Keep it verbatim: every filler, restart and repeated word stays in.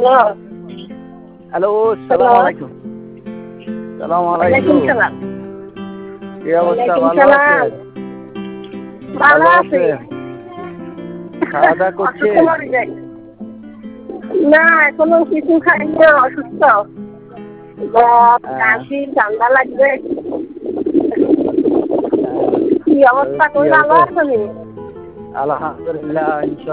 Hello. Hello, hello. সালাম আলাইকুম। সালাম ওয়ালাইকুম আলাইকুম। সালাম। কি অবস্থা, ওয়ালাইকুম ভালো সালাম। আছেন? ভালো ভালো আছি। আছেন? খাওয়া দাওয়া অসুস্থ করছেন? মরে যাই। না এখনো কিছু খাইনি, অসুস্থ। জ্বর, হ্যাঁ, কাশি, ঠান্ডা লাগবে। হ্যাঁ। কি তো অবস্থা, কি তুমি ভালো হবে? আছো নি? আলহামদুলিল্লাহ, ইনশাল্লাহ